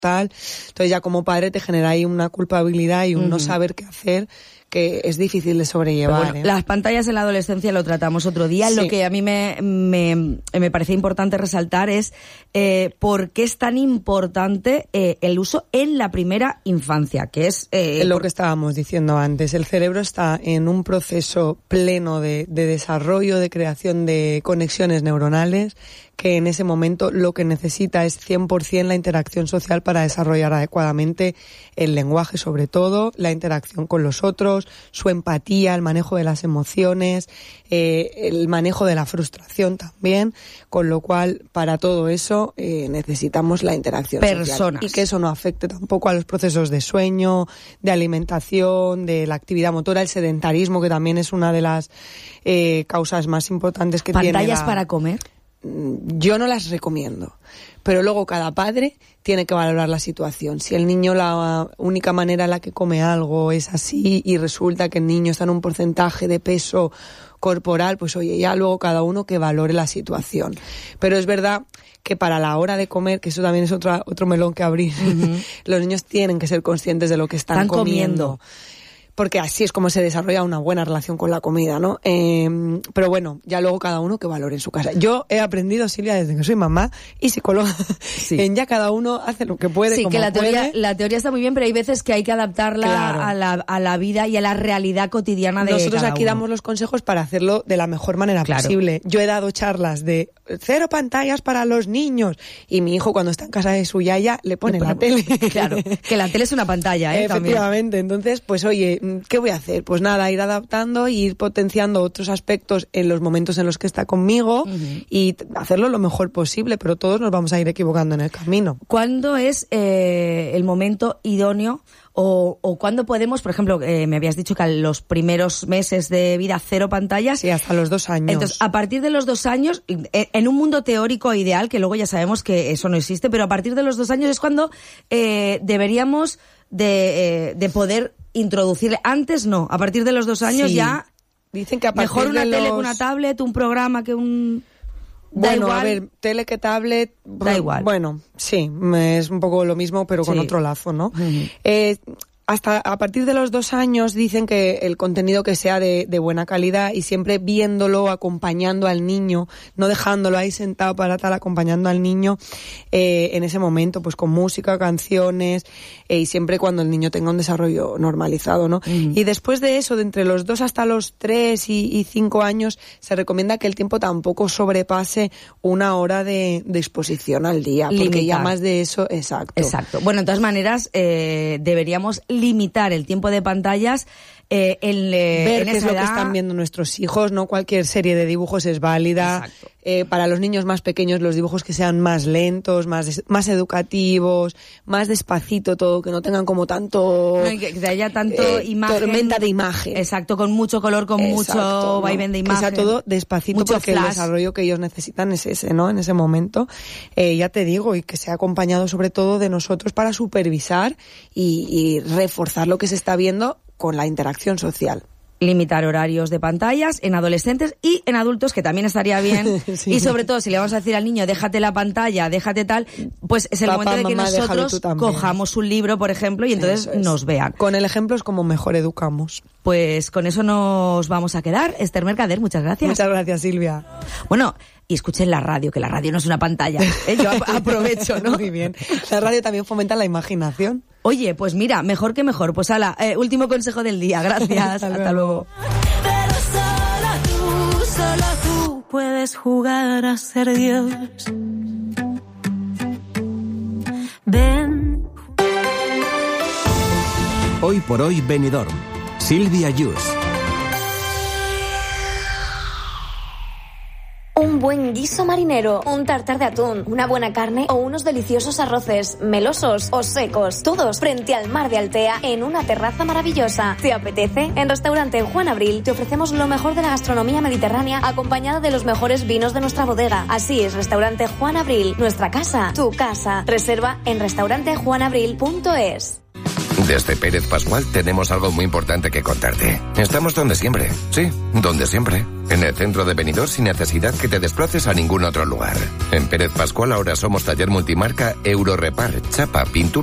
tal. Entonces ya como padre te genera ahí una culpabilidad y un no saber qué hacer, que es difícil de sobrellevar. Bueno, las pantallas en la adolescencia lo tratamos otro día. Sí. Lo que a mí me parece importante resaltar es por qué es tan importante el uso en la primera infancia, que es... lo que estábamos diciendo antes. El cerebro está en un proceso pleno de desarrollo, de creación de conexiones neuronales, que en ese momento lo que necesita es 100% la interacción social para desarrollar adecuadamente el lenguaje, sobre todo, la interacción con los otros, su empatía, el manejo de las emociones, el manejo de la frustración también, con lo cual para todo eso necesitamos la interacción social. Y que eso no afecte tampoco a los procesos de sueño, de alimentación, de la actividad motora, el sedentarismo, que también es una de las causas más importantes que tiene. ¿Pantallas para comer? Yo no las recomiendo, pero luego cada padre tiene que valorar la situación. Si el niño, la única manera en la que come algo es así y resulta que el niño está en un porcentaje de peso corporal, pues oye, ya luego cada uno que valore la situación. Pero es verdad que para la hora de comer, que eso también es otro melón que abrir, los niños tienen que ser conscientes de lo que están comiendo. Porque así es como se desarrolla una buena relación con la comida, ¿no? Pero bueno, ya luego cada uno que valore en su casa. Yo he aprendido, Silvia, desde que soy mamá y psicóloga, en ya cada uno hace lo que puede, sí, como que la puede. teoría está muy bien, pero hay veces que hay que adaptarla, claro, a la vida y a la realidad cotidiana de Nosotros cada aquí uno. Damos los consejos para hacerlo de la mejor manera posible. Yo he dado charlas de 0 pantallas para los niños y mi hijo cuando está en casa de su yaya le pone la tele. Claro, que la tele es una pantalla, Efectivamente, también. Entonces, pues oye, ¿qué voy a hacer? Pues nada, ir adaptando y ir potenciando otros aspectos en los momentos en los que está conmigo y hacerlo lo mejor posible, pero todos nos vamos a ir equivocando en el camino. ¿Cuándo es el momento idóneo o cuándo podemos, por ejemplo, me habías dicho que a los primeros meses de vida 0 pantallas? Sí, hasta los 2 años. Entonces, a partir de los 2 años, en un mundo teórico ideal, que luego ya sabemos que eso no existe, pero a partir de los 2 años es cuando deberíamos de poder introducirle. Antes no, a partir de los 2 años ya. Dicen que a partir mejor una de tele que una tablet, un programa que un... Bueno, a ver, tele que tablet... Da igual. Bueno, sí, es un poco lo mismo, pero con otro lazo, ¿no? Hasta a partir de los 2 años dicen que el contenido que sea de buena calidad y siempre viéndolo, acompañando al niño, no dejándolo ahí sentado para estar acompañando al niño en ese momento, pues con música, canciones y siempre cuando el niño tenga un desarrollo normalizado, ¿no? Y después de eso, de entre los 2 hasta los 3 y 5 años, se recomienda que el tiempo tampoco sobrepase 1 hora de exposición al día, porque ya más de eso, exacto. Bueno, de todas maneras, deberíamos limitar el tiempo de pantallas ver qué es lo que están viendo nuestros hijos, no cualquier serie de dibujos es válida. Para los niños más pequeños los dibujos que sean más lentos, más educativos, más despacito todo, que no tengan como tanto... No, que haya tanto imagen. Tormenta de imagen. Exacto, con mucho color, con mucho vaivén de imagen. Que sea todo despacito, mucho porque flash. El desarrollo que ellos necesitan es ese, ¿no? En ese momento. Ya te digo, y que sea acompañado sobre todo de nosotros para supervisar y reforzar lo que se está viendo con la interacción social. Limitar horarios de pantallas en adolescentes y en adultos, que también estaría bien. Sí. Y sobre todo, si le vamos a decir al niño, déjate la pantalla, déjate tal, pues es el momento de que nosotros cojamos un libro, por ejemplo, y entonces nos vean. Con el ejemplo es como mejor educamos. Pues con eso nos vamos a quedar. Esther Mercader, muchas gracias. Muchas gracias, Silvia. Bueno, y escuchen la radio, que la radio no es una pantalla. Yo aprovecho, ¿no? Muy bien. La radio también fomenta la imaginación. Oye, pues mira, mejor que mejor. Pues ala, último consejo del día. Gracias. Hasta luego. Pero solo tú puedes jugar a ser Dios. Ven. Hoy por hoy Benidorm. Silvia Yus. Un buen guiso marinero, un tartar de atún, una buena carne o unos deliciosos arroces, melosos o secos, todos frente al mar de Altea en una terraza maravillosa. ¿Te apetece? En Restaurante Juan Abril te ofrecemos lo mejor de la gastronomía mediterránea acompañada de los mejores vinos de nuestra bodega. Así es, Restaurante Juan Abril, nuestra casa, tu casa. Reserva en restaurantejuanabril.es. Desde Pérez Pascual tenemos algo muy importante que contarte. Estamos donde siempre. Sí, donde siempre. En el centro de Benidorm sin necesidad que te desplaces a ningún otro lugar. En Pérez Pascual ahora somos taller multimarca Eurorepar, chapa, pintura